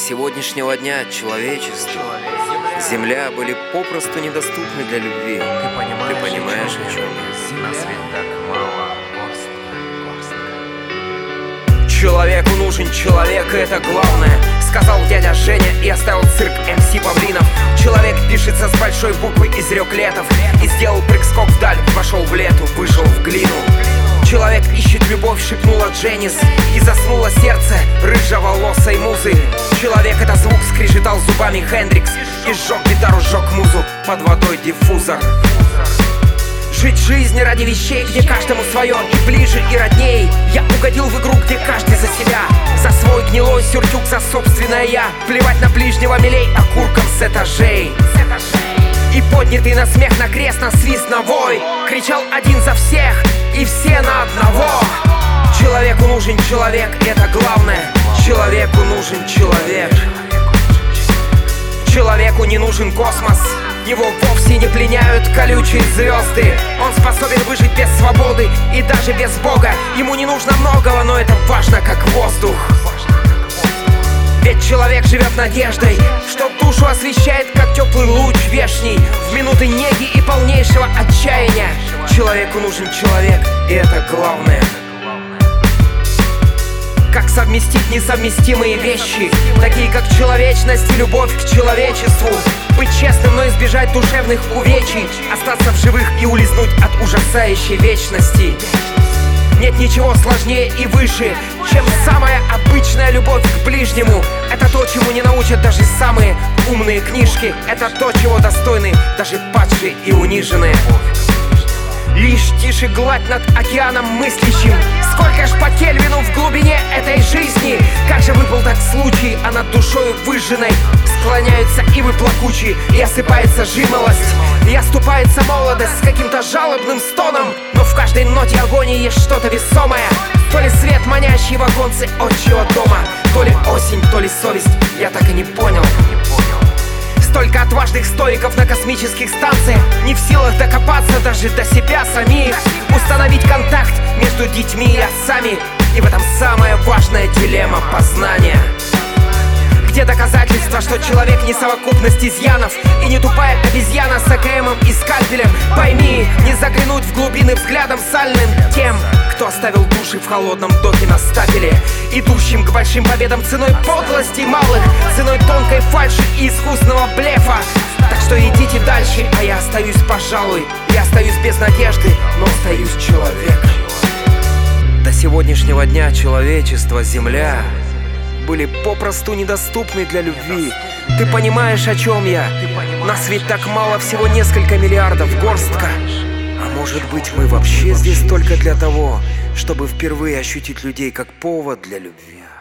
сегодняшнего дня человечество, Земля были попросту недоступны для любви. Ты понимаешь, о чем я? Нас ведь так мало. Человеку нужен человек, и это главное, сказал дядя Женя и оставил цирк МС Павлинов. Человек пишется с большой буквы, изрек Летов, и сделал прыг-скок вдаль, вошел в лету, вышел в глину. Человек ищет любовь, шепнула Дженнис, и заснуло сердце рыжеволосой музы. Человек — это звук, скрежетал зубами Хендрикс, и сжег гитару, сжег музу, под водой диффузор. Жить жизнь ради вещей, где каждому свое, и ближе, и родней. Я угодил в игру, где каждый за себя, за свой гнилой сюртюк, за собственное я. Плевать на ближнего, милей окурком с этажей. И поднятый на смех, на крест, на свист, на вой, кричал один за всех, и все на одного. Человеку нужен человек, это главное. Человеку нужен человек. Человеку не нужен космос, его вовсе не пленяют колючие звезды. Он способен выжить без свободы и даже без Бога. Ему не нужно многого, но это важно, как воздух. Ведь человек живет надеждой, что душу освещает, как теплый луч вешний в минуты неги и полнейшего отчаяния. Человеку нужен человек, и это главное. Как совместить несовместимые вещи, такие как человечность и любовь к человечеству. Быть честным, но избежать душевных увечий, остаться в живых и улизнуть от ужасающей вечности. Нет ничего сложнее и выше, чем самая обычная любовь к ближнему. Это то, чему не научат даже самые умные книжки. Это то, чего достойны даже падшие и униженные. Лишь тише гладь над океаном мыслящим. Сколько ж по Кельвину в глубине этой жизни. Как же выпал так случай, а над душою выжженной склоняются ивы плакучие, и осыпается жимолость, и оступается молодость с каким-то жалобным стоном. Но в каждой ноте агонии есть что-то весомое. То ли свет, манящий в оконце отчего дома, то ли осень, то ли совесть, я так и не понял. Столько отважных стоиков на космических станциях, не в силах докопаться даже до себя самих, установить контакт между детьми и отцами. И в этом самая важная дилемма познания. Где доказательства, что человек не совокупность изъянов и не тупая обезьяна с АКМом и скальпелем? Пойми, не заглянуть в глубины взглядом сальным тем, кто оставил души в холодном доке на стапеле, идущим к большим победам ценой подлости малых, ценой тонкой фальши и искусного блефа. Так что идите дальше, а я остаюсь, пожалуй. Я остаюсь без надежды, но остаюсь человеком. До сегодняшнего дня человечество, Земля были попросту недоступны для любви. Ты понимаешь, о чем я? Нас ведь так мало, всего несколько миллиардов, горстка. А может быть, мы вообще здесь только для того, чтобы впервые ощутить людей как повод для любви?